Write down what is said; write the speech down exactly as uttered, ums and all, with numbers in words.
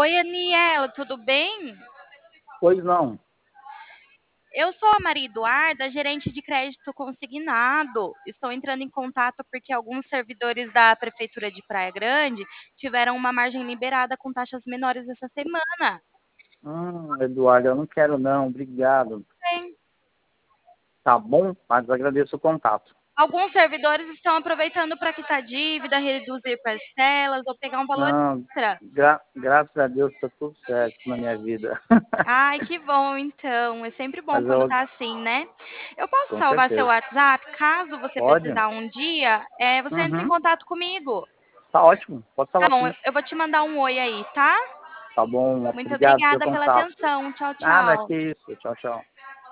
Oi, Aniela, tudo bem? Pois não. Eu sou a Maria Eduarda, gerente de crédito consignado. Estou entrando em contato porque alguns servidores da Prefeitura de Praia Grande tiveram uma margem liberada com taxas menores essa semana. Hum, Eduardo, eu não quero não, obrigado. Bem, Tá bom? Mas agradeço o contato. alguns servidores estão aproveitando para quitar dívida, reduzir parcelas ou pegar um valor Não, extra. gra graças a Deus está tudo certo na minha vida. Ai, que bom, então. É sempre bom Mas quando eu, tá assim, né? Eu posso com salvar seu certeza. WhatsApp, caso você Pode? precisar um dia, é, você entre em Uhum. contato comigo. Tá ótimo. Pode Tá falar bom, eu sim. eu vou te mandar um oi aí, tá? Tá bom. Muito Obrigado pelo obrigada pela contato. atenção. Tchau, Nada, que tchau. isso. Tchau, tchau.